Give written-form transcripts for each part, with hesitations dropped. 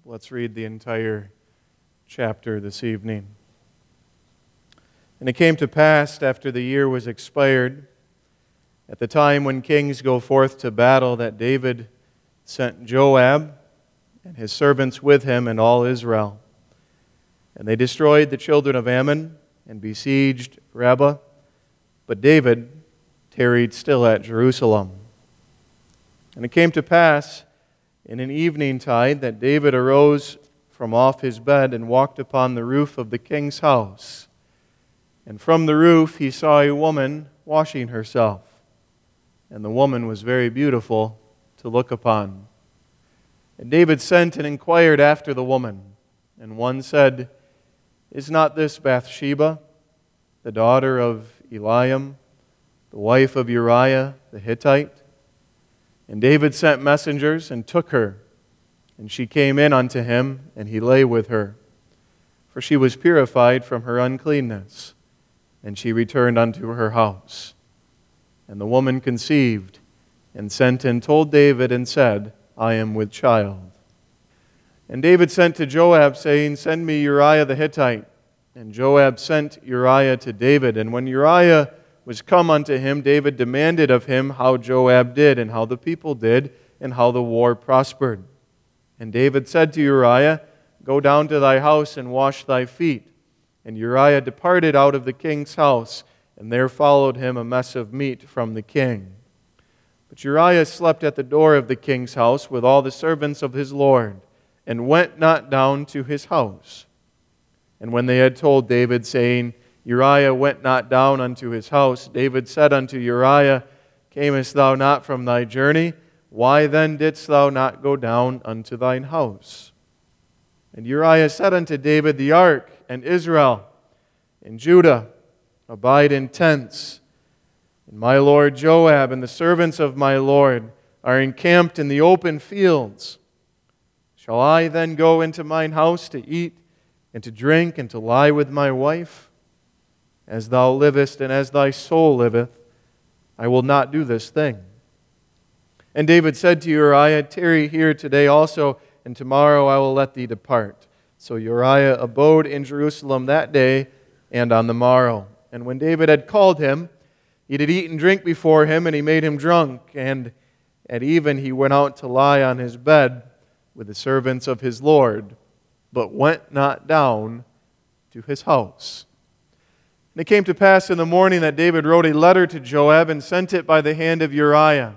Let's read the entire chapter this evening. And it came to pass, after the year was expired, at the time when kings go forth to battle, that David sent Joab and his servants with him and all Israel. And they destroyed the children of Ammon and besieged Rabbah, but David tarried still at Jerusalem. And it came to pass in an eventide that David arose from off his bed and walked upon the roof of the king's house. And from the roof he saw a woman washing herself, and the woman was very beautiful to look upon. And David sent and inquired after the woman, and one said, "Is not this Bathsheba, the daughter of Eliam, the wife of Uriah the Hittite?" And David sent messengers and took her, and she came in unto him, and he lay with her. For she was purified from her uncleanness, and she returned unto her house. And the woman conceived, and sent and told David, and said, "I am with child." And David sent to Joab, saying, "Send me Uriah the Hittite." And Joab sent Uriah to David. And when Uriah was come unto him, David demanded of him how Joab did, and how the people did, and how the war prospered. And David said to Uriah, "Go down to thy house and wash thy feet." And Uriah departed out of the king's house, and there followed him a mess of meat from the king. But Uriah slept at the door of the king's house with all the servants of his lord, and went not down to his house. And when they had told David, saying, "Uriah went not down unto his house," David said unto Uriah, "Camest thou not from thy journey? Why then didst thou not go down unto thine house?" And Uriah said unto David, "The ark and Israel and Judah abide in tents, and my lord Joab and the servants of my lord are encamped in the open fields. Shall I then go into mine house to eat and to drink and to lie with my wife? As thou livest and as thy soul liveth, I will not do this thing." And David said to Uriah, "Tarry here today also, and tomorrow I will let thee depart." So Uriah abode in Jerusalem that day and on the morrow. And when David had called him, he did eat and drink before him, and he made him drunk. And at even he went out to lie on his bed with the servants of his Lord, but went not down to his house. And it came to pass in the morning that David wrote a letter to Joab and sent it by the hand of Uriah.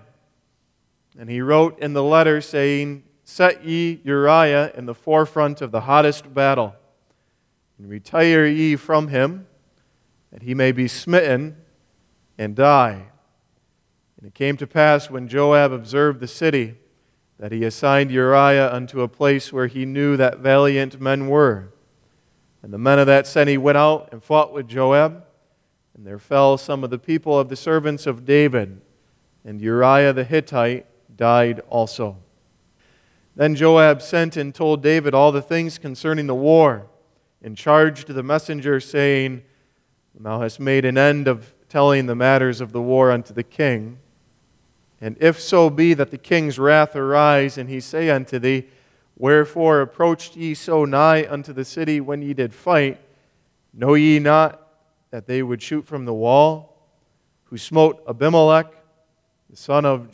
And he wrote in the letter, saying, "Set ye Uriah in the forefront of the hottest battle, and retire ye from him, that he may be smitten and die." And it came to pass when Joab observed the city, that he assigned Uriah unto a place where he knew that valiant men were. And the men of that city went out and fought with Joab, and there fell some of the people of the servants of David, and Uriah the Hittite died also. Then Joab sent and told David all the things concerning the war, and charged the messenger, saying, "Thou hast made an end of telling the matters of the war unto the king. And if so be that the king's wrath arise, and he say unto thee, Wherefore approached ye so nigh unto the city when ye did fight? Know ye not that they would shoot from the wall, who smote Abimelech, the son of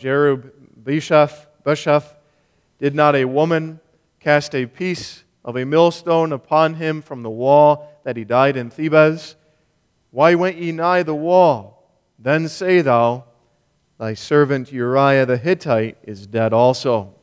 Jerub-Besheth? Did not a woman cast a piece of a millstone upon him from the wall, that he died in Thebez? Why went ye nigh the wall? Then say thou, Thy servant Uriah the Hittite is dead also."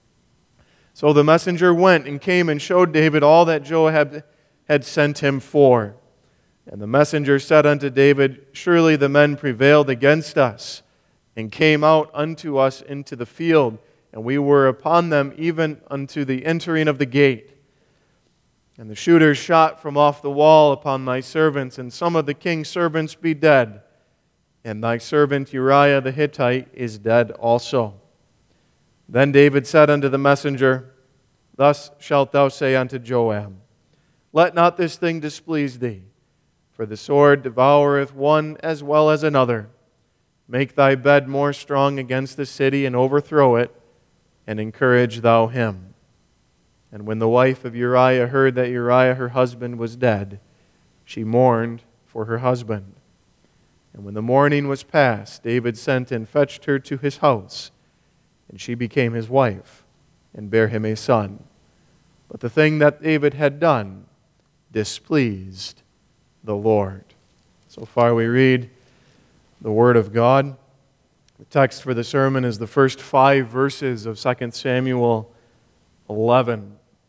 So the messenger went and came and showed David all that Joab had sent him for. And the messenger said unto David, "Surely the men prevailed against us, and came out unto us into the field, and we were upon them even unto the entering of the gate. And the shooters shot from off the wall upon thy servants, and some of the king's servants be dead, and thy servant Uriah the Hittite is dead also." Then David said unto the messenger, "Thus shalt thou say unto Joab, Let not this thing displease thee, for the sword devoureth one as well as another. Make thy bed more strong against the city, and overthrow it, and encourage thou him." And when the wife of Uriah heard that Uriah her husband was dead, she mourned for her husband. And when the mourning was past, David sent and fetched her to his house, and she became his wife, and bare him a son. But the thing that David had done displeased the Lord. So far we read the Word of God. The text for the sermon is the first 5 verses of 2 Samuel 11.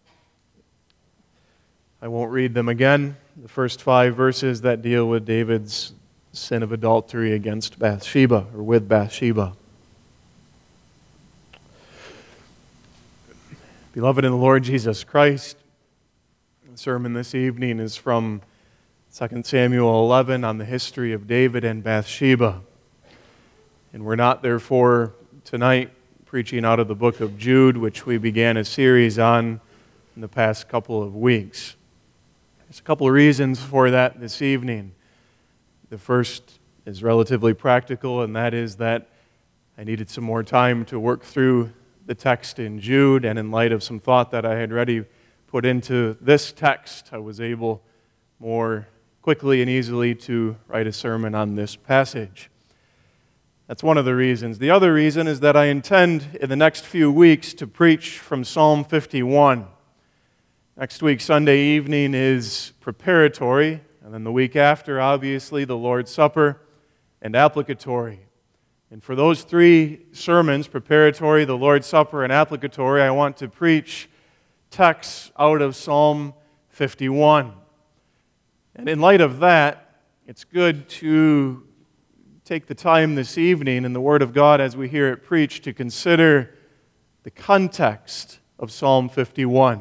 I won't read them again. The first 5 verses that deal with David's sin of adultery against Bathsheba, or with Bathsheba. Beloved in the Lord Jesus Christ, the sermon this evening is from 2 Samuel 11 on the history of David and Bathsheba. And we're not, therefore, tonight preaching out of the book of Jude, which we began a series on in the past couple of weeks. There's a couple of reasons for that this evening. The first is relatively practical, and that is that I needed some more time to work through the text in Jude, and in light of some thought that I had already put into this text, I was able more quickly and easily to write a sermon on this passage. That's one of the reasons. The other reason is that I intend in the next few weeks to preach from Psalm 51. Next week, Sunday evening, is preparatory, and then the week after, obviously, the Lord's Supper and applicatory. And for those 3 sermons, preparatory, the Lord's Supper, and applicatory, I want to preach texts out of Psalm 51. And in light of that, it's good to take the time this evening in the Word of God as we hear it preached to consider the context of Psalm 51.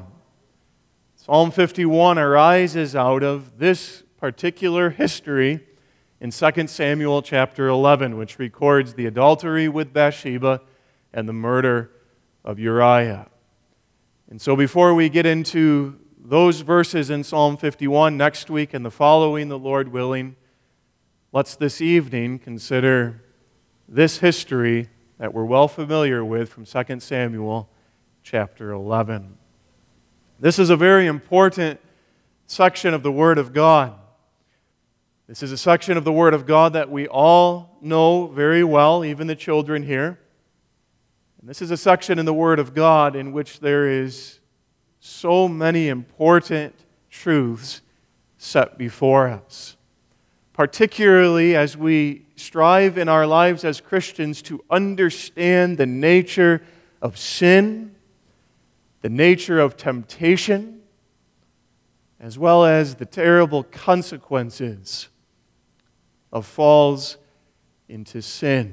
Psalm 51 arises out of this particular history in 2 Samuel chapter 11, which records the adultery with Bathsheba and the murder of Uriah. And so before we get into those verses in Psalm 51 next week and the following, the Lord willing, let's this evening consider this history that we're well familiar with from 2 Samuel chapter 11. This is a very important section of the Word of God. This is a section of the Word of God that we all know very well, even the children here. And this is a section in the Word of God in which there is so many important truths set before us. Particularly as we strive in our lives as Christians to understand the nature of sin, the nature of temptation, as well as the terrible consequences of falls into sin.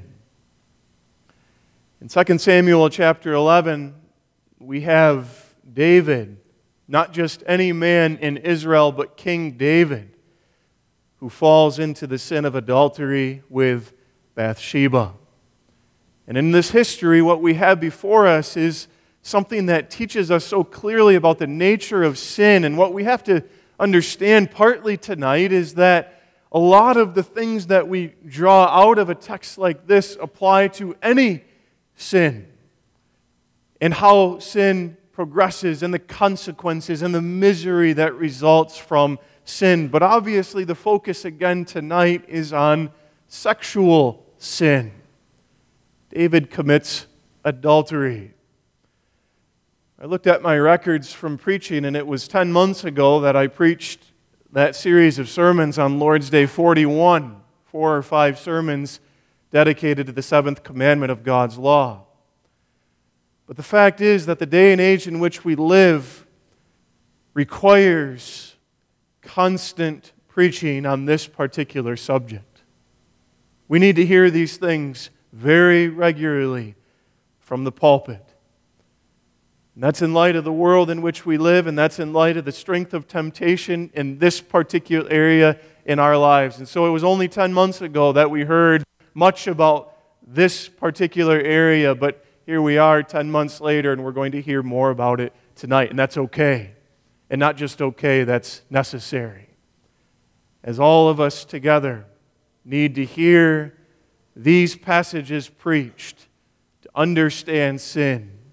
In 2 Samuel chapter 11, we have David, not just any man in Israel, but King David, who falls into the sin of adultery with Bathsheba. And in this history, what we have before us is something that teaches us so clearly about the nature of sin. And what we have to understand partly tonight is that a lot of the things that we draw out of a text like this apply to any sin, and how sin progresses and the consequences and the misery that results from sin. But obviously the focus again tonight is on sexual sin. David commits adultery. I looked at my records from preaching, and it was 10 months ago that I preached that series of sermons on Lord's Day 41, 4 or 5 sermons dedicated to the 7th commandment of God's law. But the fact is that the day and age in which we live requires constant preaching on this particular subject. We need to hear these things very regularly from the pulpit. And that's in light of the world in which we live, and that's in light of the strength of temptation in this particular area in our lives. And so it was only 10 months ago that we heard much about this particular area, but here we are 10 months later, and we're going to hear more about it tonight, and that's okay. And not just okay, that's necessary. As all of us together need to hear these passages preached to understand sin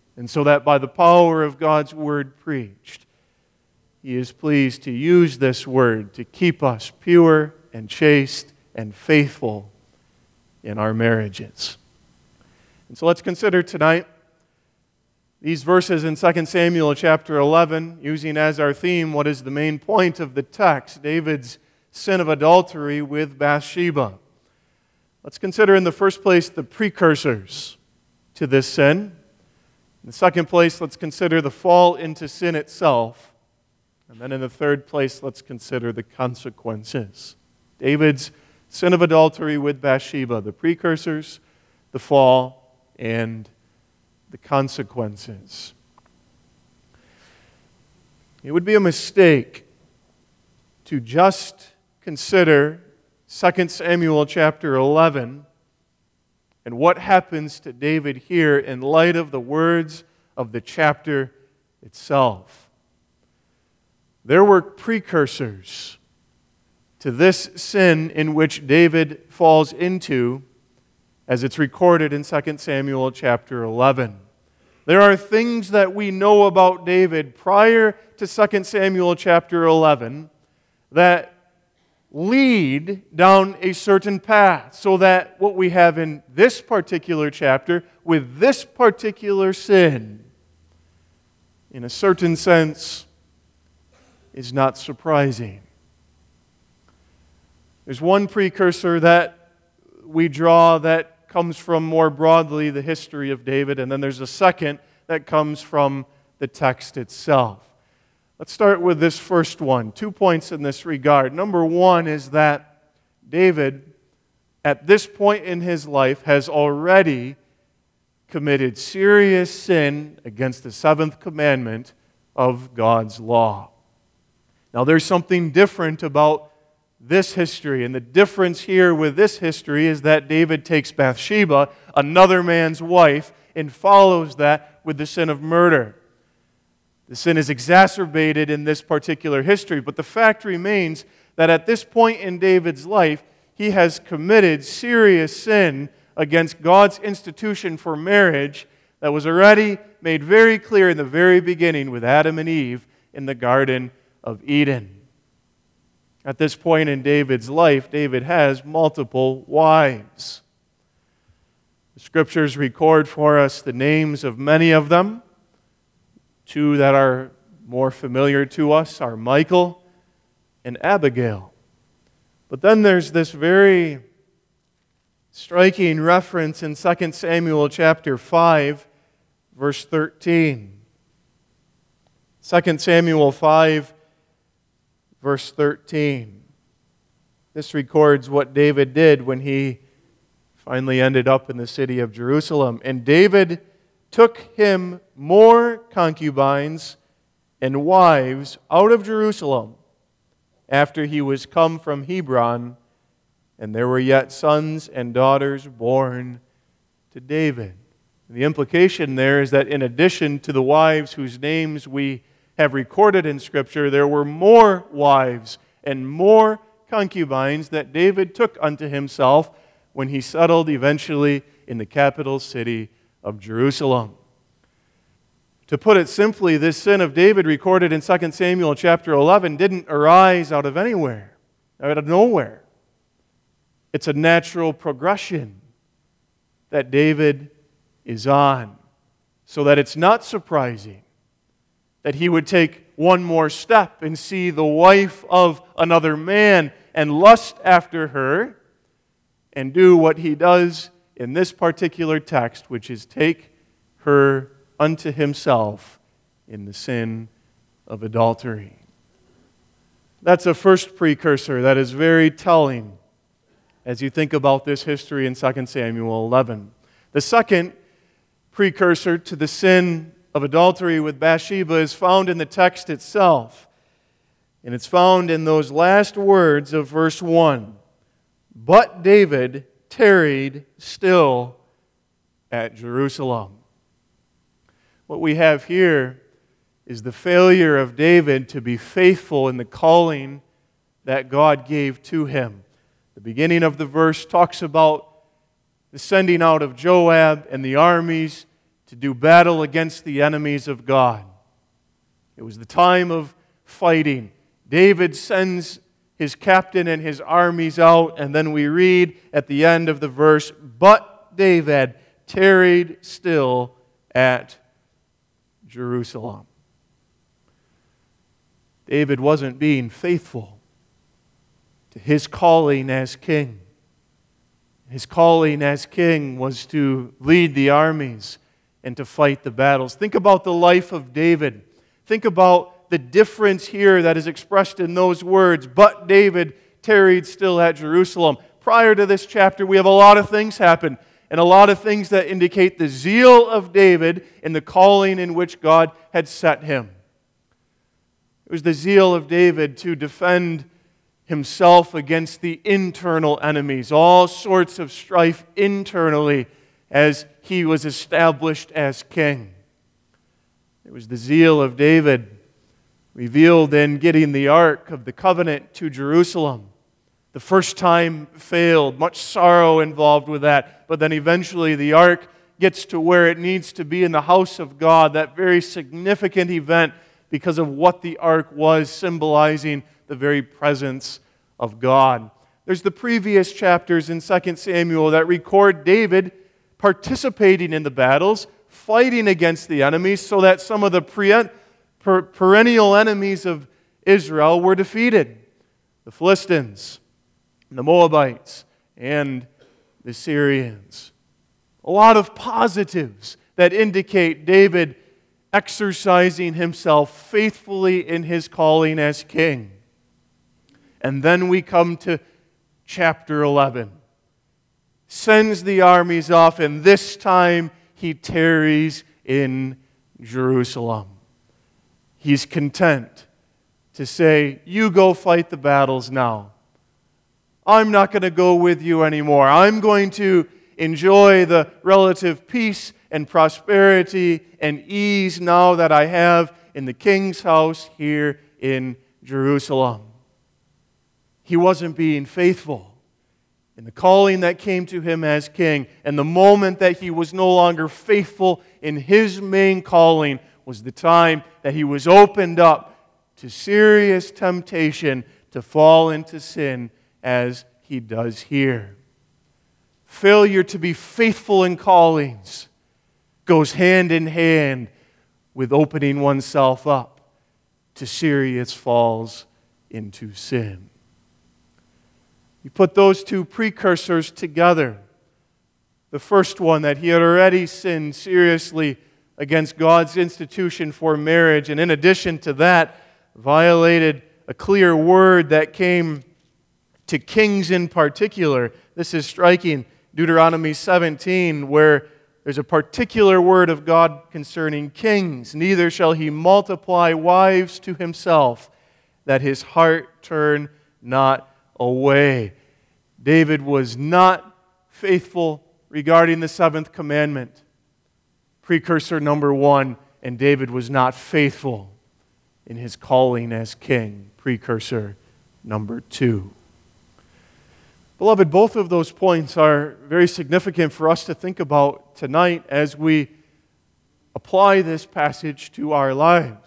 And so that by the power of God's Word preached, He is pleased to use this Word to keep us pure and chaste and faithful in our marriages. And so let's consider tonight these verses in 2 Samuel chapter 11, using as our theme what is the main point of the text, David's sin of adultery with Bathsheba. Let's consider in the first place the precursors to this sin. In the second place, let's consider the fall into sin itself. And then in the third place, let's consider the consequences. David's sin of adultery with Bathsheba, the precursors, the fall, and the consequences. It would be a mistake to just consider 2 Samuel chapter 11 and what happens to David here in light of the words of the chapter itself. There were precursors to this sin in which David falls into, as it's recorded in 2 Samuel chapter 11. There are things that we know about David prior to 2 Samuel chapter 11 that lead down a certain path, so that what we have in this particular chapter with this particular sin, in a certain sense, is not surprising. There's one precursor that we draw that comes from more broadly the history of David, and then there's a second that comes from the text itself. Let's start with this first one. 2 points in this regard. Number one is that David, at this point in his life, has already committed serious sin against the seventh commandment of God's law. Now, there's something different about this history, and the difference here with this history is that David takes Bathsheba, another man's wife, and follows that with the sin of murder. The sin is exacerbated in this particular history, but the fact remains that at this point in David's life, he has committed serious sin against God's institution for marriage that was already made very clear in the very beginning with Adam and Eve in the Garden of Eden. At this point in David's life, David has multiple wives. The Scriptures record for us the names of many of them. Two that are more familiar to us are Michal and Abigail. But then there's this very striking reference in 2 Samuel chapter 5, verse 13. 2 Samuel 5, verse 13. This records what David did when he finally ended up in the city of Jerusalem. And David took him more concubines and wives out of Jerusalem after he was come from Hebron, and there were yet sons and daughters born to David. The implication there is that in addition to the wives whose names we have recorded in Scripture, there were more wives and more concubines that David took unto himself when he settled eventually in the capital city of Jerusalem. To put it simply, this sin of David recorded in 2 Samuel chapter 11 didn't arise out of anywhere, out of nowhere. It's a natural progression that David is on, so that it's not surprising that he would take one more step and see the wife of another man and lust after her and do what he does in this particular text, which is take her unto himself in the sin of adultery. That's a first precursor that is very telling as you think about this history in 2 Samuel 11. The second precursor to the sin of adultery with Bathsheba is found in the text itself. And it's found in those last words of verse 1. But David tarried still at Jerusalem. What we have here is the failure of David to be faithful in the calling that God gave to him. The beginning of the verse talks about the sending out of Joab and the armies to do battle against the enemies of God. It was the time of fighting. David sends his captain and his armies out, and then we read at the end of the verse, "But David tarried still at Jerusalem." David wasn't being faithful to his calling as king. His calling as king was to lead the armies and to fight the battles. Think about the life of David. Think about the difference here that is expressed in those words, "But David tarried still at Jerusalem." Prior to this chapter, we have a lot of things happen, and a lot of things that indicate the zeal of David in the calling in which God had set him. It was the zeal of David to defend himself against the internal enemies, all sorts of strife internally as he was established as king. It was the zeal of David revealed in getting the Ark of the Covenant to Jerusalem. The first time failed, much sorrow involved with that, but then eventually the Ark gets to where it needs to be in the house of God, that very significant event because of what the Ark was, symbolizing the very presence of God. There's the previous chapters in 2 Samuel that record David participating in the battles, fighting against the enemies so that some of the perennial enemies of Israel were defeated. The Philistines, the Moabites, and the Syrians. A lot of positives that indicate David exercising himself faithfully in his calling as king. And then we come to chapter 11. Sends the armies off, and this time he tarries in Jerusalem. He's content to say, "You go fight the battles now. I'm not going to go with you anymore. I'm going to enjoy the relative peace and prosperity and ease now that I have in the king's house here in Jerusalem." He wasn't being faithful in the calling that came to him as king. And the moment that he was no longer faithful in his main calling was the time that he was opened up to serious temptation to fall into sin as he does here. Failure to be faithful in callings goes hand in hand with opening oneself up to serious falls into sin. You put those two precursors together. The first one, that he had already sinned seriously against God's institution for marriage, and in addition to that, violated a clear word that came to kings in particular. This is striking. Deuteronomy 17, where there's a particular word of God concerning kings. "Neither shall he multiply wives to himself, that his heart turn not away." David was not faithful regarding the seventh commandment. Precursor number one, and David was not faithful in his calling as king. Precursor number two. Beloved, both of those points are very significant for us to think about tonight as we apply this passage to our lives.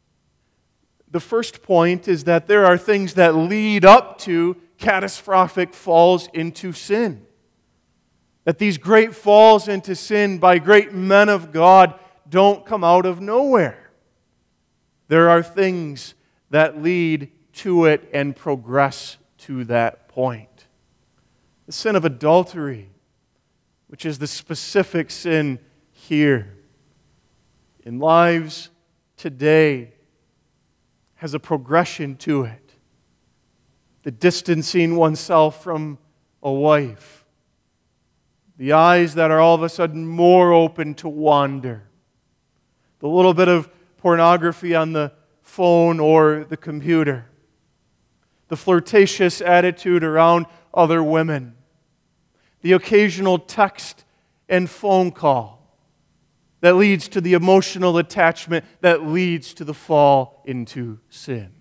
The first point is that there are things that lead up to catastrophic falls into sin. That these great falls into sin by great men of God don't come out of nowhere. There are things that lead to it and progress to that point. The sin of adultery, which is the specific sin here, in lives today, has a progression to it. The distancing oneself from a wife. The eyes that are all of a sudden more open to wander. The little bit of pornography on the phone or the computer. The flirtatious attitude around other women. The occasional text and phone call that leads to the emotional attachment that leads to the fall into sin.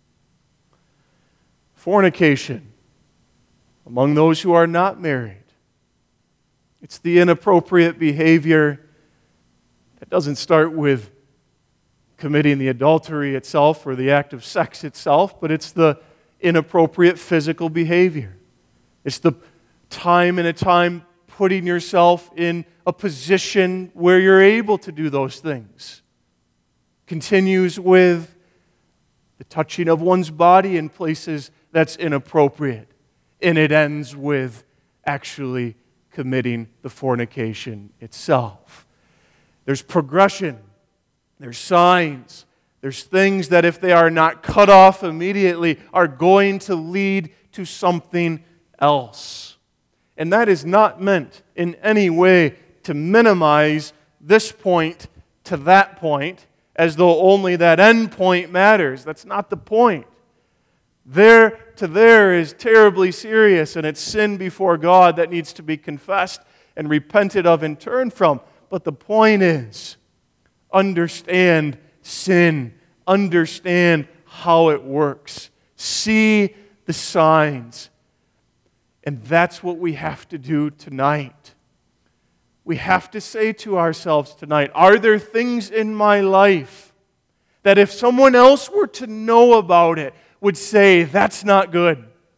Fornication among those who are not married. It's the inappropriate behavior It doesn't start with committing the adultery itself or the act of sex itself, but it's the inappropriate physical behavior. It's the time and a time putting yourself in a position where you're able to do those things. Continues with the touching of one's body in places that's inappropriate. And it ends with actually committing the fornication itself. There's progression. There's signs. There's things that if they are not cut off immediately are going to lead to something else. And that is not meant in any way to minimize this point to that point as though only that end point matters. That's not the point. There to there is terribly serious, and it's sin before God that needs to be confessed and repented of and turned from. But the point is, understand sin. Understand how it works. See the signs. And that's what we have to do tonight. We have to say to ourselves tonight, are there things in my life that if someone else were to know about it, would say, that's not good.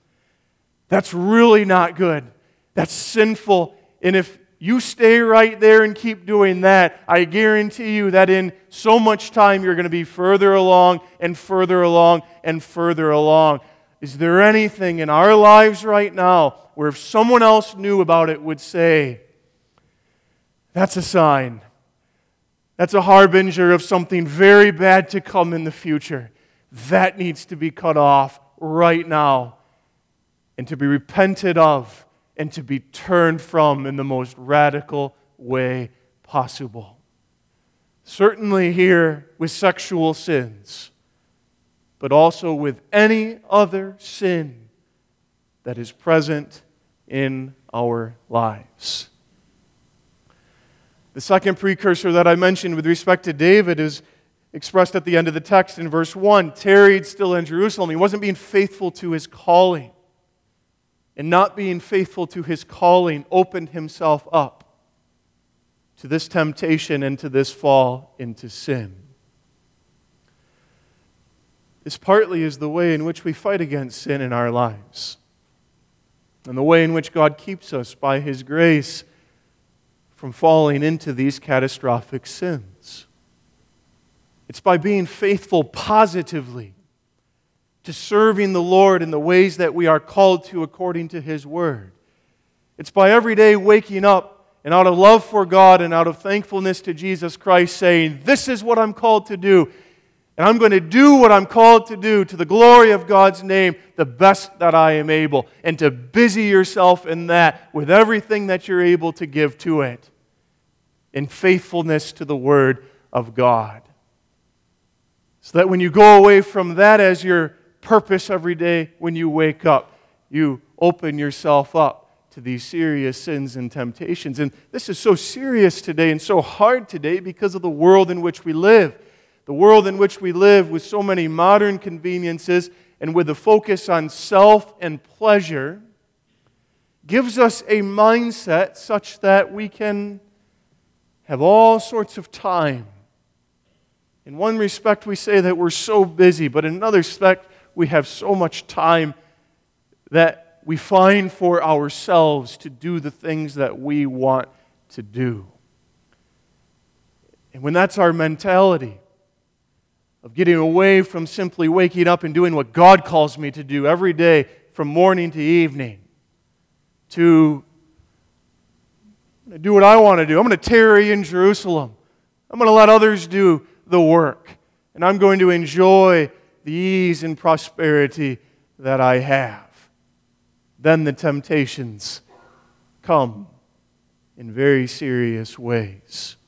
That's really not good. That's sinful. And if you stay right there and keep doing that, I guarantee you that in so much time you're going to be further along and further along and further along. Is there anything in our lives right now where if someone else knew about it would say, that's a sign. That's a harbinger of something very bad to come in the future. That needs to be cut off right now and to be repented of and to be turned from in the most radical way possible. Certainly here with sexual sins, but also with any other sin that is present in our lives. The second precursor that I mentioned with respect to David is expressed at the end of the text in verse 1. Tarried still in Jerusalem. He wasn't being faithful to his calling. And not being faithful to his calling opened himself up to this temptation and to this fall into sin. This partly is the way in which we fight against sin in our lives, and the way in which God keeps us by His grace from falling into these catastrophic sins. It's by being faithful positively to serving the Lord in the ways that we are called to according to His Word. It's by every day waking up and out of love for God and out of thankfulness to Jesus Christ saying, this is what I'm called to do, and I'm going to do what I'm called to do to the glory of God's name the best that I am able, and to busy yourself in that with everything that you're able to give to it in faithfulness to the Word of God. So that when you go away from that as your purpose every day when you wake up, you open yourself up to these serious sins and temptations. And this is so serious today and so hard today because of the world in which we live. The world in which we live with so many modern conveniences and with a focus on self and pleasure gives us a mindset such that we can have all sorts of time. In one respect, we say that we're so busy, but in another respect, we have so much time that we find for ourselves to do the things that we want to do. And when that's our mentality, of getting away from simply waking up and doing what God calls me to do every day from morning to evening, to do what I want to do. I'm going to tarry in Jerusalem. I'm going to let others do the work. And I'm going to enjoy the ease and prosperity that I have. Then the temptations come in very serious ways.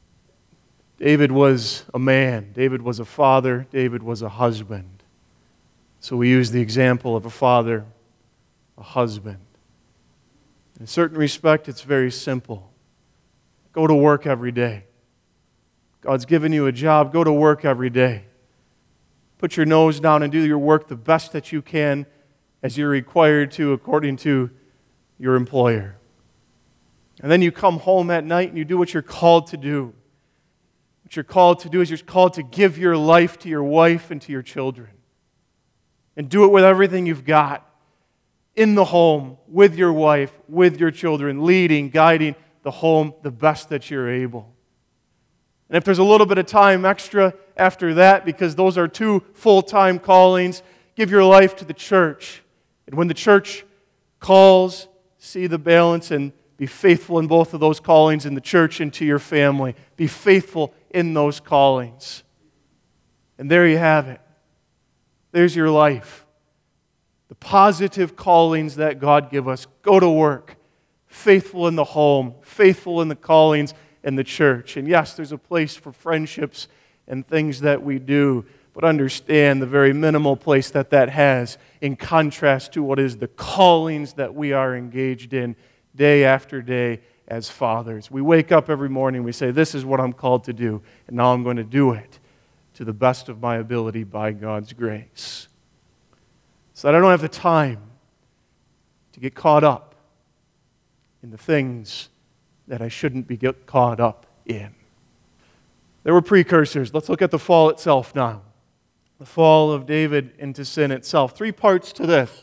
David was a man. David was a father. David was a husband. So we use the example of a father, a husband. In a certain respect, it's very simple. Go to work every day. God's given you a job. Go to work every day. Put your nose down and do your work the best that you can as you're required to according to your employer. And then you come home at night and you do what you're called to do. What you're called to do is you're called to give your life to your wife and to your children. And do it with everything you've got. In the home, with your wife, with your children, leading, guiding the home the best that you're able. And if there's a little bit of time extra after that, because those are two full-time callings, give your life to the church. And when the church calls, see the balance and be faithful in both of those callings in the church and to your family. Be faithful in those callings. And there you have it. There's your life. The positive callings that God give us. Go to work. Faithful in the home. Faithful in the callings in the church. And yes, there's a place for friendships and things that we do. But understand the very minimal place that has in contrast to what is the callings that we are engaged in day after day as fathers. We wake up every morning, we say, this is what I'm called to do, and now I'm going to do it to the best of my ability by God's grace. So that I don't have the time to get caught up in the things that I shouldn't be caught up in. There were precursors. Let's look at the fall itself now. The fall of David into sin itself. 3 parts to this,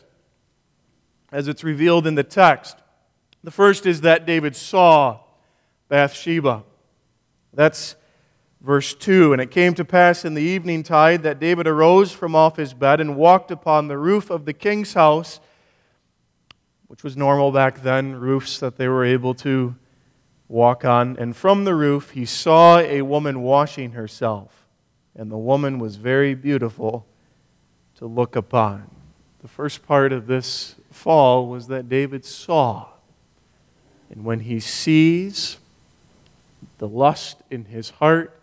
as it's revealed in the text. The first is that David saw Bathsheba. That's verse 2. And it came to pass in the evening tide that David arose from off his bed and walked upon the roof of the king's house, which was normal back then, roofs that they were able to walk on. And from the roof he saw a woman washing herself. And the woman was very beautiful to look upon. The first part of this fall was that David saw. And when he sees, the lust in his heart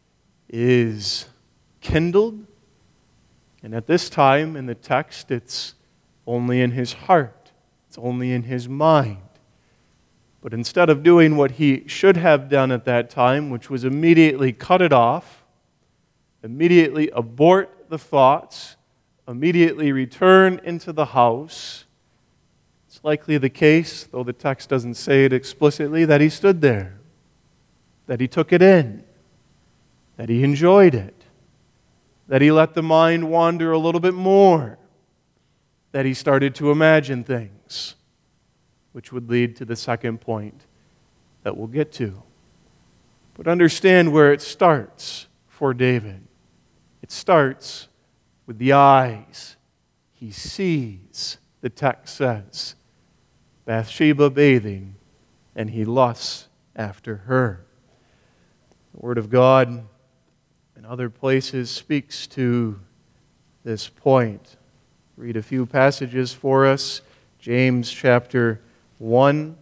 is kindled. And at this time in the text, it's only in his heart. It's only in his mind. But instead of doing what he should have done at that time, which was immediately cut it off, immediately abort the thoughts, immediately return into the house, it's likely the case, though the text doesn't say it explicitly, that he stood there, that he took it in, that he enjoyed it, that he let the mind wander a little bit more, that he started to imagine things, which would lead to the second point that we'll get to. But understand where it starts for David. It starts with the eyes. He sees, the text says, Bathsheba bathing, and he lusts after her. The Word of God in other places speaks to this point. Read a few passages for us. James chapter 1,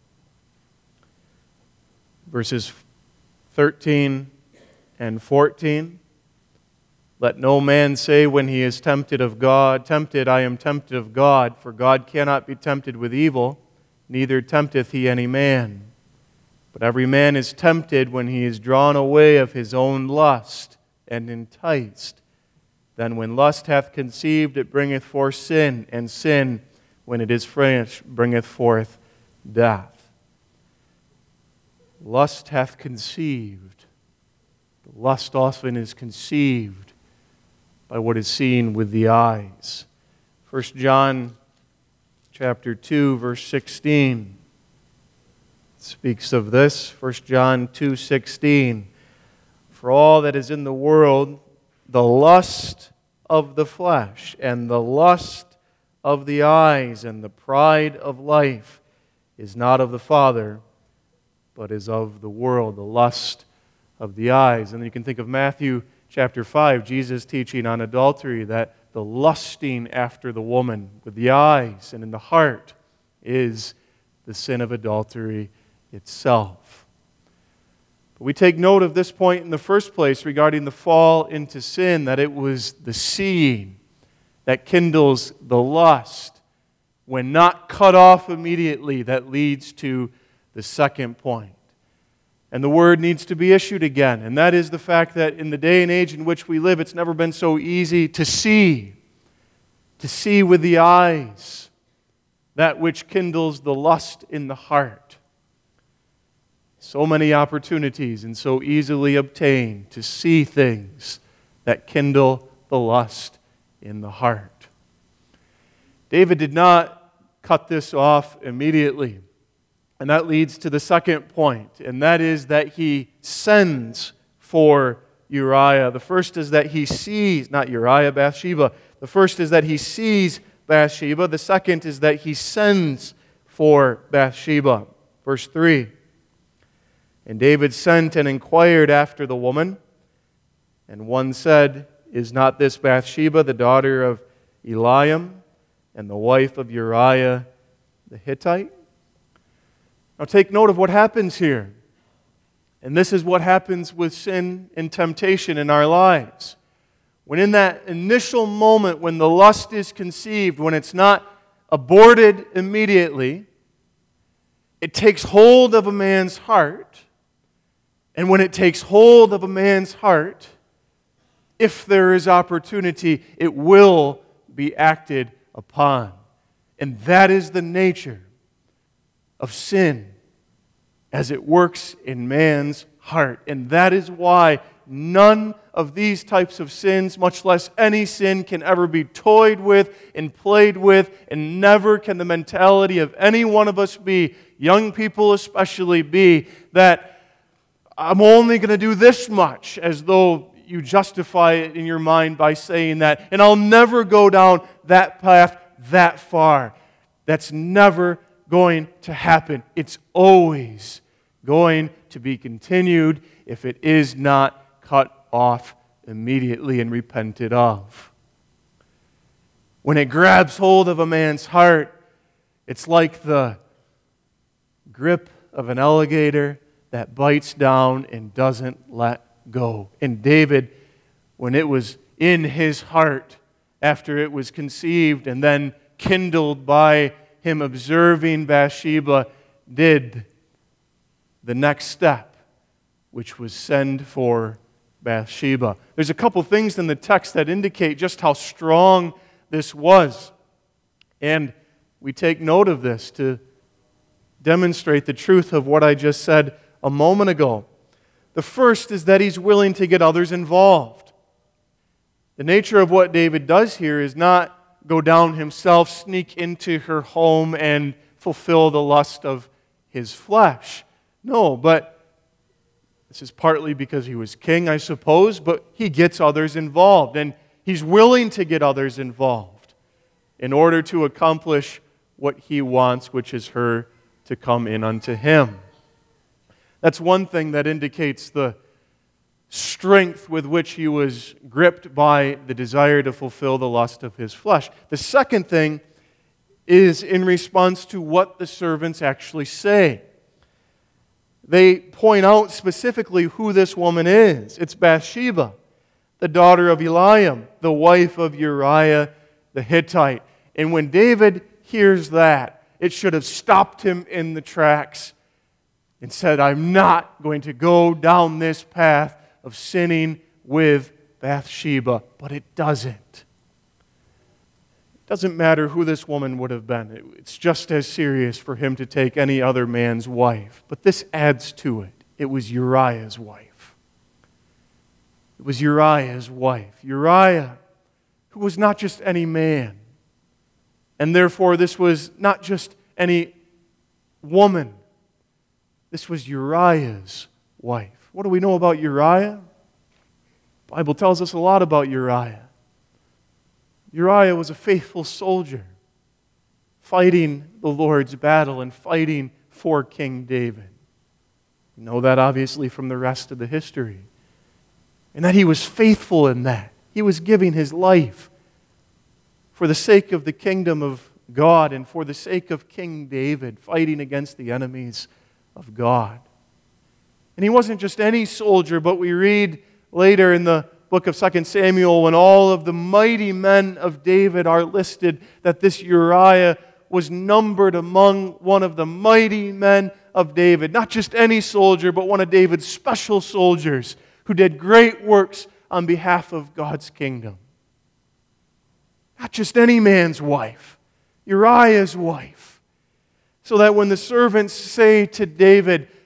verses 13 and 14. Let no man say when he is tempted, I am tempted of God, for God cannot be tempted with evil, neither tempteth he any man. But every man is tempted when he is drawn away of his own lust and enticed. Then when lust hath conceived, it bringeth forth sin, and sin, when it is finished, bringeth forth death. Lust hath conceived. The lust often is conceived by what is seen with the eyes. 1 John chapter 2, verse 16 speaks of this. 1 John 2:16. For all that is in the world, the lust of the flesh, and the lust of the eyes, and the pride of life is not of the Father, but is of the world, the lust of the eyes. And then you can think of Matthew chapter 5, Jesus teaching on adultery, that the lusting after the woman with the eyes and in the heart is the sin of adultery itself. But we take note of this point in the first place regarding the fall into sin, that it was the seeing that kindles the lust when not cut off immediately that leads to the second point. And the word needs to be issued again. And that is the fact that in the day and age in which we live, it's never been so easy to see with the eyes that which kindles the lust in the heart. So many opportunities and so easily obtained to see things that kindle the lust in the heart. David did not cut this off immediately. And that leads to the second point, and that is that he sends for Uriah. The first is that he sees, not Uriah, Bathsheba. The first is that he sees Bathsheba. The second is that he sends for Bathsheba. Verse 3. And David sent and inquired after the woman. And one said, Is not this Bathsheba, the daughter of Eliam, and the wife of Uriah the Hittite? Now take note of what happens here. And this is what happens with sin and temptation in our lives. When in that initial moment when the lust is conceived, when it's not aborted immediately, it takes hold of a man's heart. And when it takes hold of a man's heart, if there is opportunity, it will be acted upon. And that is the nature of sin as it works in man's heart. And that is why none of these types of sins, much less any sin, can ever be toyed with and played with, and never can the mentality of any one of us be, young people especially, be that I'm only going to do this much, as though you justify it in your mind by saying that, and I'll never go down that path that far. That's never going to happen. It's always going to be continued if it is not cut off immediately and repented of. When it grabs hold of a man's heart, it's like the grip of an alligator that bites down and doesn't let go. And David, when it was in his heart after it was conceived and then kindled by him observing Bathsheba, did the next step, which was send for Bathsheba. There's a couple things in the text that indicate just how strong this was. And we take note of this to demonstrate the truth of what I just said a moment ago. The first is that he's willing to get others involved. The nature of what David does here is not go down himself, sneak into her home, and fulfill the lust of his flesh. No, but this is partly because he was king, I suppose, but he gets others involved, and he's willing to get others involved in order to accomplish what he wants, which is her to come in unto him. That's one thing that indicates the strength with which he was gripped by the desire to fulfill the lust of his flesh. The second thing is in response to what the servants actually say. They point out specifically who this woman is. It's Bathsheba, the daughter of Eliam, the wife of Uriah the Hittite. And when David hears that, it should have stopped him in the tracks and said, I'm not going to go down this path of sinning with Bathsheba. But it doesn't. It doesn't matter who this woman would have been. It's just as serious for him to take any other man's wife. But this adds to it. It was Uriah's wife. It was Uriah's wife. Uriah, who was not just any man. And therefore, this was not just any woman. This was Uriah's wife. What do we know about Uriah? The Bible tells us a lot about Uriah. Uriah was a faithful soldier, fighting the Lord's battle and fighting for King David. We know that obviously from the rest of the history. And that he was faithful in that. He was giving his life for the sake of the kingdom of God and for the sake of King David, fighting against the enemies of God. And he wasn't just any soldier, but we read later in the book of 2 Samuel when all of the mighty men of David are listed, that this Uriah was numbered among one of the mighty men of David. Not just any soldier, but one of David's special soldiers who did great works on behalf of God's kingdom. Not just any man's wife, Uriah's wife. So that when the servants say to David,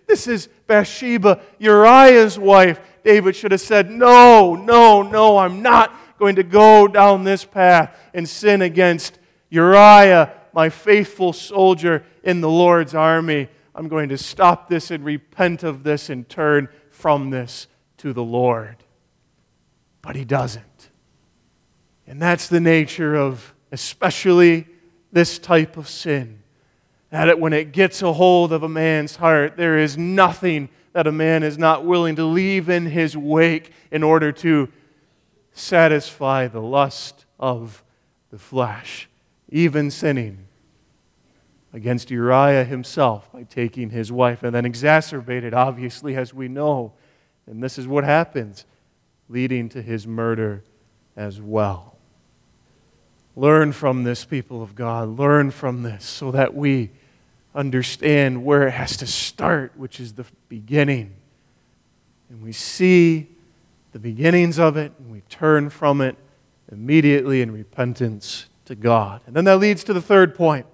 This is Bathsheba, Uriah's wife. David should have said, no, no, no, I'm not going to go down this path and sin against Uriah, my faithful soldier in the Lord's army. I'm going to stop this and repent of this and turn from this to the Lord. But he doesn't. And that's the nature of especially this type of sin. That when it gets a hold of a man's heart, there is nothing that a man is not willing to leave in his wake in order to satisfy the lust of the flesh, even sinning against Uriah himself by taking his wife, and then exacerbated, obviously, as we know. And this is what happens, leading to his murder as well. Learn from this, people of God. Learn from this so that we understand where it has to start, which is the beginning. And we see the beginnings of it, and we turn from it immediately in repentance to God. And then that leads to the third point.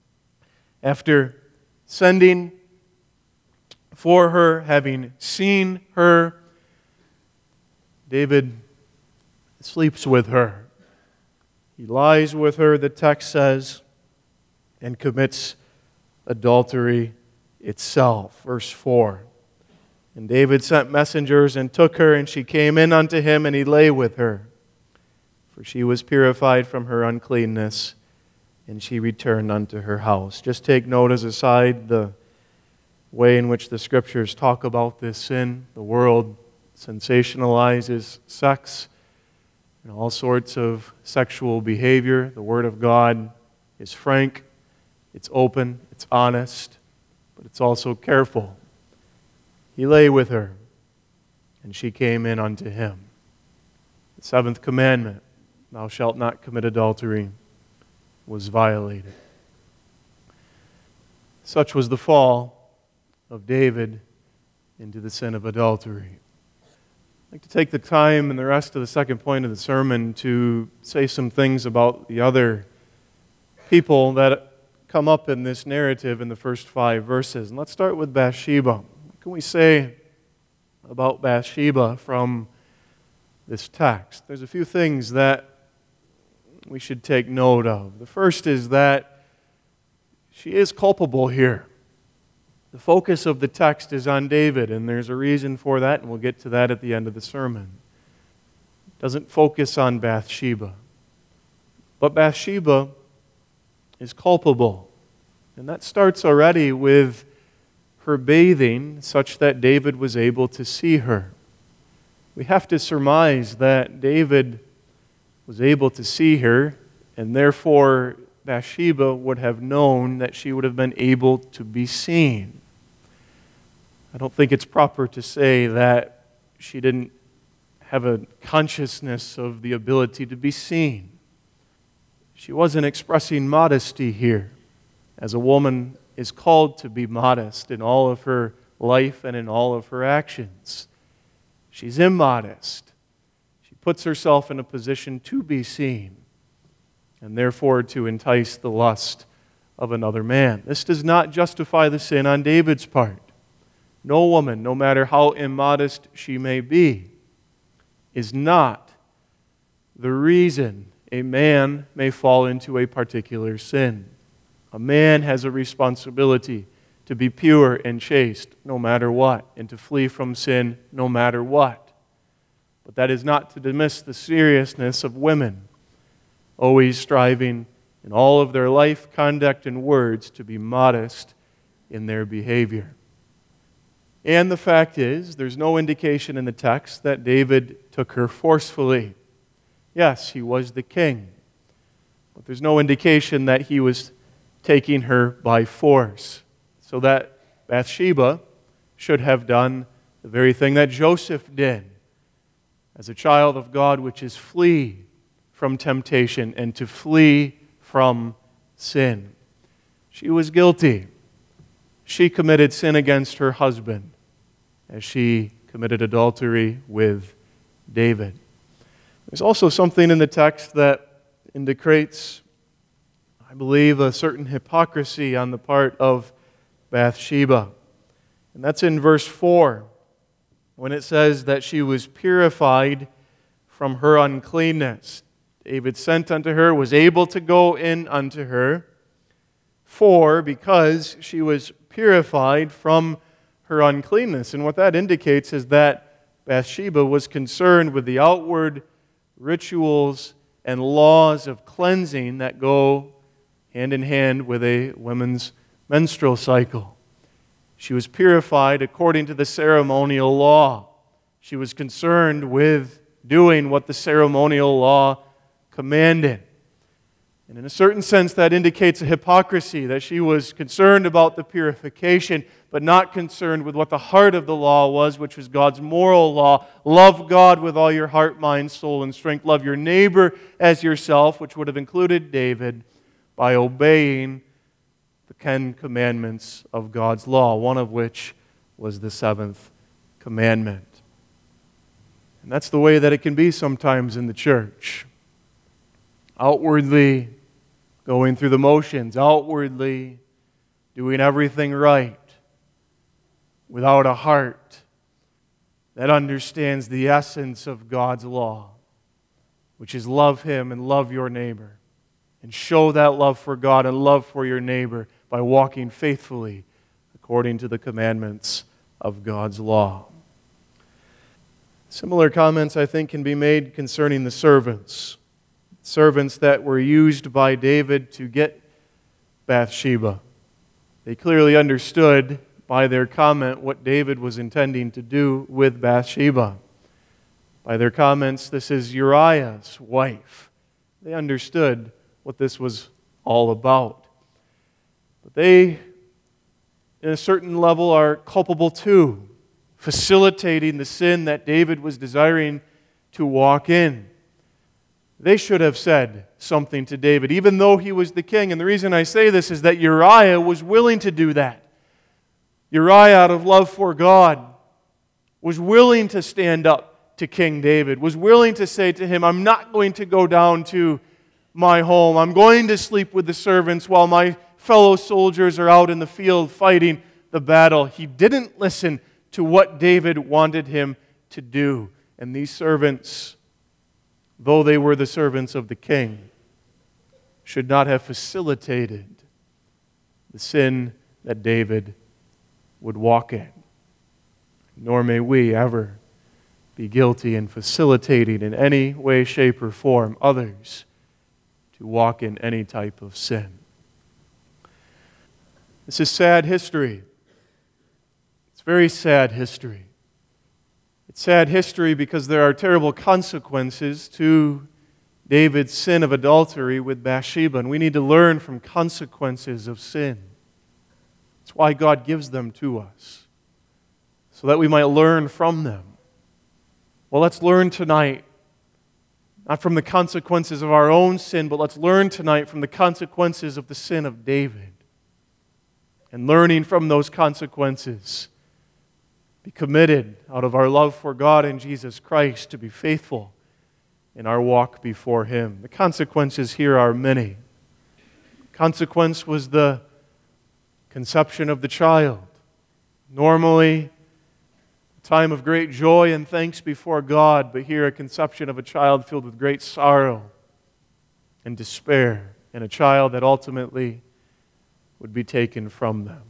After sending for her, having seen her, David sleeps with her. He lies with her, the text says, and commits adultery itself. Verse 4. And David sent messengers and took her, and she came in unto him, and he lay with her. For she was purified from her uncleanness, and she returned unto her house. Just take note as aside the way in which the Scriptures talk about this sin. The world sensationalizes sex and all sorts of sexual behavior. The Word of God is frank, it's open, it's honest, but it's also careful. He lay with her, and she came in unto him. The seventh commandment, thou shalt not commit adultery, was violated. Such was the fall of David into the sin of adultery. I'd like to take the time in the rest of the second point of the sermon to say some things about the other people that come up in this narrative in the first 5 verses. And let's start with Bathsheba. What can we say about Bathsheba from this text? There's a few things that we should take note of. The first is that she is culpable here. The focus of the text is on David, and there's a reason for that, and we'll get to that at the end of the sermon. It doesn't focus on Bathsheba. But Bathsheba is culpable. And that starts already with her bathing such that David was able to see her. We have to surmise that David was able to see her, and therefore Bathsheba would have known that she would have been able to be seen. I don't think it's proper to say that she didn't have a consciousness of the ability to be seen. She wasn't expressing modesty here, as a woman is called to be modest in all of her life and in all of her actions. She's immodest. She puts herself in a position to be seen, and therefore to entice the lust of another man. This does not justify the sin on David's part. No woman, no matter how immodest she may be, is not the reason a man may fall into a particular sin. A man has a responsibility to be pure and chaste no matter what, and to flee from sin no matter what. But that is not to dismiss the seriousness of women, always striving in all of their life, conduct, and words to be modest in their behavior. And the fact is, there's no indication in the text that David took her forcefully. Yes, he was the king, but there's no indication that he was taking her by force. So that Bathsheba should have done the very thing that Joseph did as a child of God, which is flee from temptation and to flee from sin. She was guilty. She committed sin against her husband as she committed adultery with David. There's also something in the text that indicates, I believe, a certain hypocrisy on the part of Bathsheba. And that's in verse 4, when it says that she was purified from her uncleanness. David sent unto her, was able to go in unto her, because she was purified from her uncleanness. And what that indicates is that Bathsheba was concerned with the outward rituals and laws of cleansing that go hand in hand with a woman's menstrual cycle. She was purified according to the ceremonial law. She was concerned with doing what the ceremonial law commanded. And in a certain sense, that indicates a hypocrisy, that she was concerned about the purification, but not concerned with what the heart of the law was, which was God's moral law. Love God with all your heart, mind, soul, and strength. Love your neighbor as yourself, which would have included David, by obeying the 10 commandments of God's law, one of which was the seventh commandment. And that's the way that it can be sometimes in the church. Outwardly going through the motions, outwardly doing everything right, without a heart that understands the essence of God's law, which is love Him and love your neighbor, and show that love for God and love for your neighbor by walking faithfully according to the commandments of God's law. Similar comments, I think, can be made concerning the servants. Servants that were used by David to get Bathsheba. They clearly understood by their comment what David was intending to do with Bathsheba. By their comments, this is Uriah's wife. They understood what this was all about. But they, in a certain level, are culpable too, facilitating the sin that David was desiring to walk in. They should have said something to David, even though he was the king. And the reason I say this is that Uriah was willing to do that. Uriah, out of love for God, was willing to stand up to King David, was willing to say to him, I'm not going to go down to my home. I'm going to sleep with the servants while my fellow soldiers are out in the field fighting the battle. He didn't listen to what David wanted him to do. And these servants, though they were the servants of the king, should not have facilitated the sin that David would walk in. Nor may we ever be guilty in facilitating in any way, shape, or form others to walk in any type of sin. This is sad history. It's very sad history. It's sad history because there are terrible consequences to David's sin of adultery with Bathsheba, and we need to learn from consequences of sin. That's why God gives them to us, so that we might learn from them. Well, let's learn tonight, not from the consequences of our own sin, but let's learn tonight from the consequences of the sin of David. And learning from those consequences, be committed out of our love for God and Jesus Christ to be faithful in our walk before Him. The consequences here are many. Consequence was the conception of the child. Normally, a time of great joy and thanks before God, but here a conception of a child filled with great sorrow and despair, and a child that ultimately would be taken from them.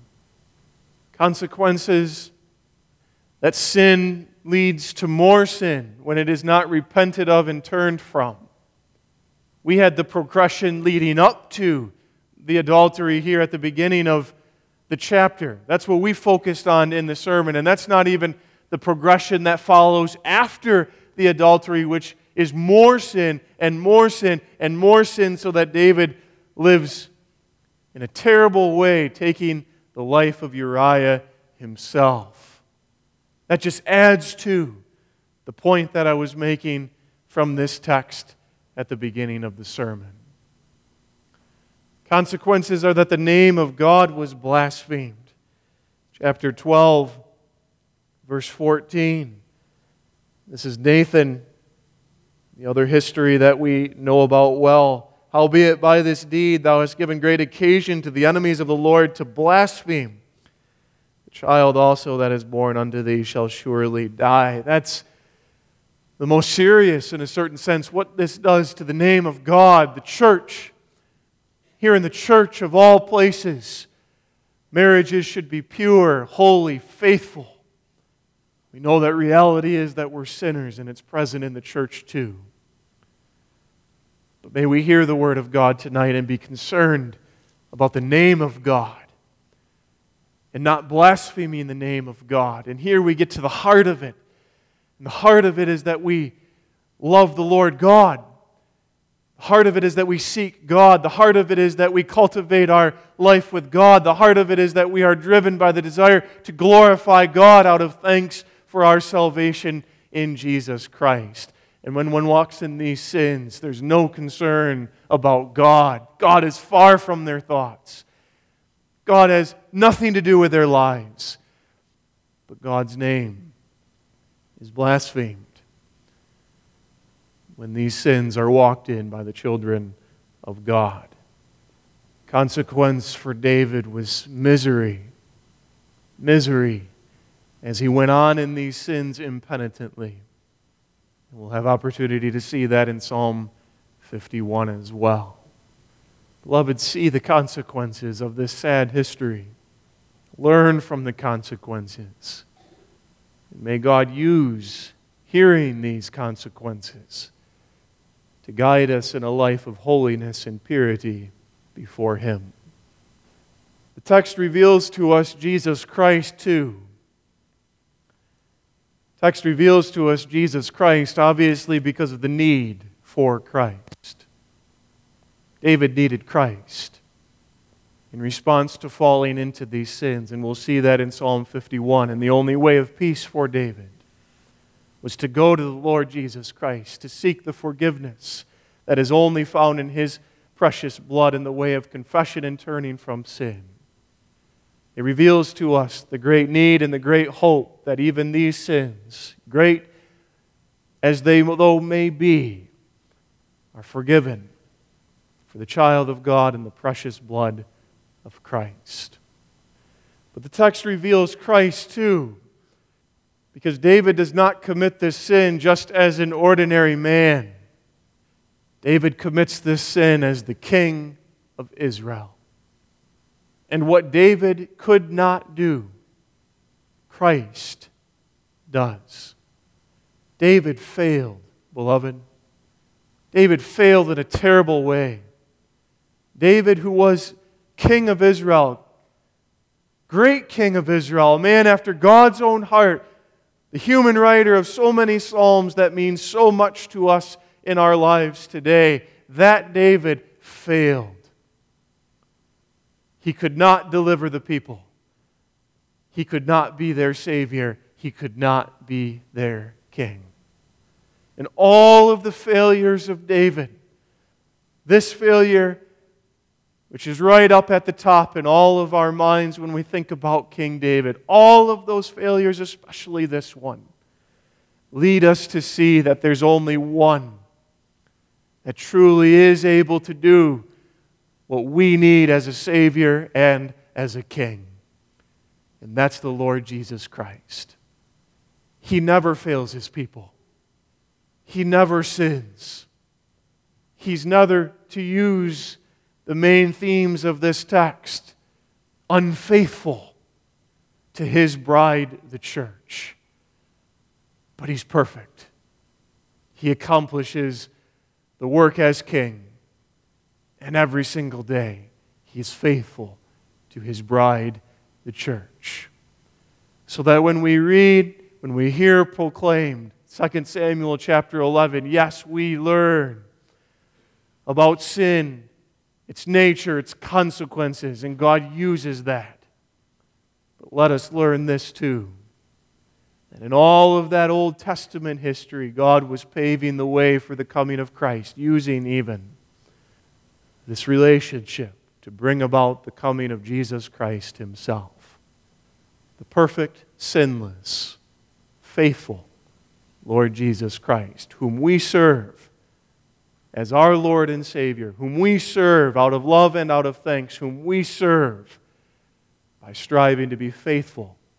Consequences that sin leads to more sin when it is not repented of and turned from. We had the progression leading up to the adultery here at the beginning of the chapter. That's what we focused on in the sermon, and that's not even the progression that follows after the adultery, which is more sin and more sin and more sin, so that David lives in a terrible way, taking the life of Uriah himself. That just adds to the point that I was making from this text at the beginning of the sermon. Consequences are that the name of God was blasphemed. Chapter 12, verse 14. This is Nathan, the other history that we know about well. Howbeit by this deed thou hast given great occasion to the enemies of the Lord to blaspheme. The child also that is born unto thee shall surely die. That's the most serious, in a certain sense, what this does to the name of God, the church. Here in the church of all places, marriages should be pure, holy, faithful. We know that reality is that we're sinners, and it's present in the church too. But may we hear the Word of God tonight and be concerned about the name of God and not blaspheming the name of God. And here we get to the heart of it. And the heart of it is that we love the Lord God. The heart of it is that we seek God. The heart of it is that we cultivate our life with God. The heart of it is that we are driven by the desire to glorify God out of thanks for our salvation in Jesus Christ. And when one walks in these sins, there's no concern about God. God is far from their thoughts. God has nothing to do with their lives. But God's name is blasphemed when these sins are walked in by the children of God. Consequence for David was misery. Misery as he went on in these sins impenitently. We'll have opportunity to see that in Psalm 51 as well. Beloved, see the consequences of this sad history. Learn from the consequences. And may God use hearing these consequences to guide us in a life of holiness and purity before Him. The text reveals to us Jesus Christ too. The text reveals to us Jesus Christ, obviously because of the need for Christ. David needed Christ in response to falling into these sins, and we'll see that in Psalm 51. And the only way of peace for David was to go to the Lord Jesus Christ, to seek the forgiveness that is only found in His precious blood in the way of confession and turning from sin. It reveals to us the great need and the great hope that even these sins, great as they though may be, are forgiven for the child of God in the precious blood of Christ. But the text reveals Christ too, because David does not commit this sin just as an ordinary man. David commits this sin as the king of Israel. And what David could not do, Christ does. David failed, beloved. David failed in a terrible way. David, who was king of Israel, great king of Israel, a man after God's own heart, the human writer of so many psalms that mean so much to us in our lives today, that David failed. He could not deliver the people. He could not be their Savior. He could not be their king. And all of the failures of David, this failure, which is right up at the top in all of our minds when we think about King David, all of those failures, especially this one, lead us to see that there's only one that truly is able to do what we need as a Savior and as a King. And that's the Lord Jesus Christ. He never fails His people. He never sins. He's never, to use the main themes of this text, unfaithful to His bride, the church. But He's perfect. He accomplishes the work as King. And every single day, He is faithful to His bride, the church. So that when we read, when we hear proclaimed, 2 Samuel chapter 11, yes, we learn about sin, its nature, its consequences, and God uses that. But let us learn this too, that in all of that Old Testament history, God was paving the way for the coming of Christ, using even this relationship to bring about the coming of Jesus Christ Himself. The perfect, sinless, faithful Lord Jesus Christ, whom we serve as our Lord and Savior, whom we serve out of love and out of thanks, whom we serve by striving to be faithful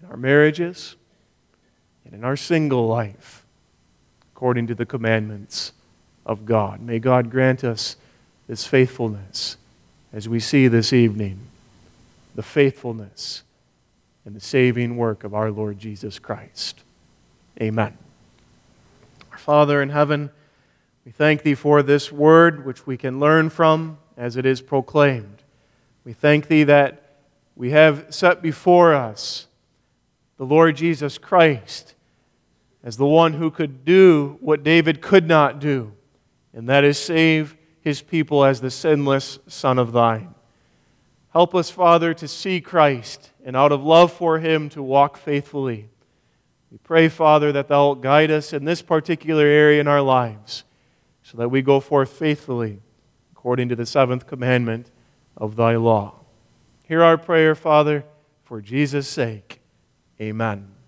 in our marriages, and in our single life, according to the commandments of God. May God grant us this faithfulness as we see this evening the faithfulness and the saving work of our Lord Jesus Christ. Amen. Our Father in heaven, we thank Thee for this word which we can learn from as it is proclaimed. We thank Thee that we have set before us the Lord Jesus Christ as the one who could do what David could not do, and that is save His people as the sinless Son of Thine. Help us, Father, to see Christ and out of love for Him to walk faithfully. We pray, Father, that Thou wilt guide us in this particular area in our lives so that we go forth faithfully according to the seventh commandment of Thy law. Hear our prayer, Father, for Jesus' sake. Amen.